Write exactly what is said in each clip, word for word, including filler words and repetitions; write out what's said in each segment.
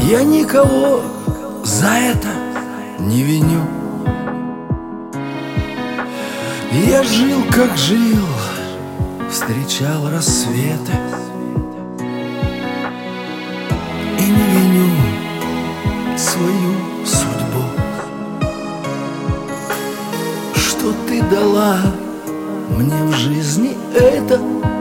Я никого за это не виню. Я жил, как жил, встречал рассветы, и не виню свою судьбу, что ты дала мне в жизни это.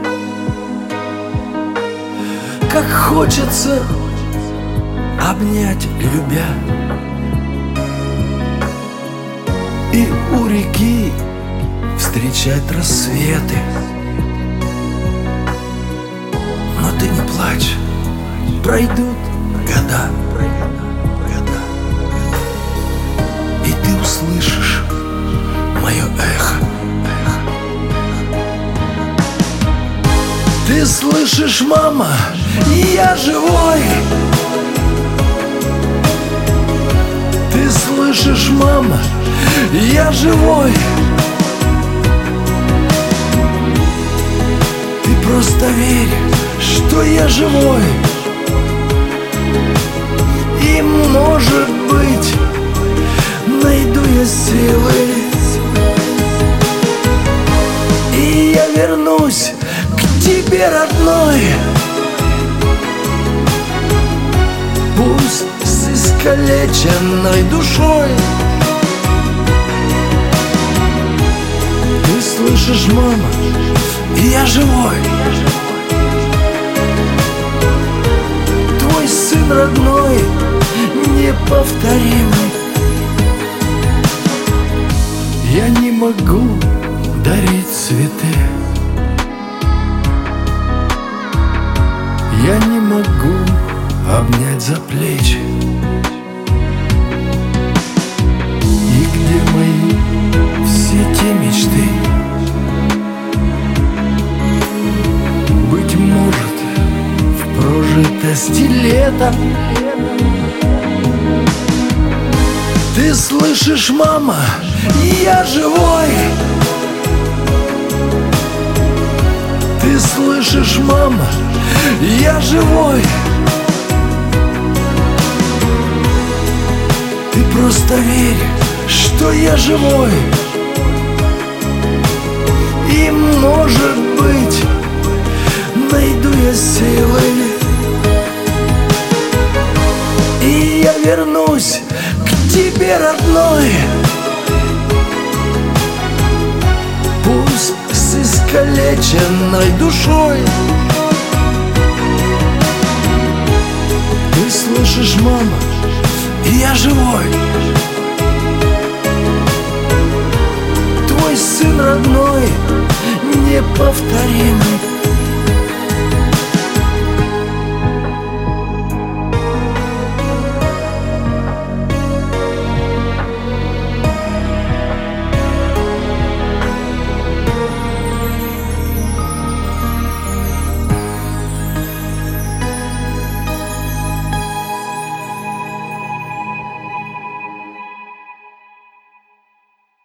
Как хочется обнять, любя, и у реки встречать рассветы. Но ты не плачь, пройдут года, года, и ты услышишь мое эхо. Ты слышишь, мама, я живой. Ты слышишь, мама, я живой. Ты просто верь, что я живой. И, может быть, найду я силы, и я вернусь к тебе, родной. Пусть с искалеченной душой. Ты слышишь, мама, я живой. Твой сын родной, неповторимый. Я не могу дарить цветы, я не могу обнять за плечи. И где мои все те мечты? Быть может, в прожитости лета. Ты слышишь, мама, я живой. Ты слышишь, мама, я живой. Ты просто верь, что я живой. И, может быть, найду я силы, и я вернусь к тебе, родной. Пусть с искалеченной душой. Ты слышишь, мама, я живой. Твой сын родной, неповторимый.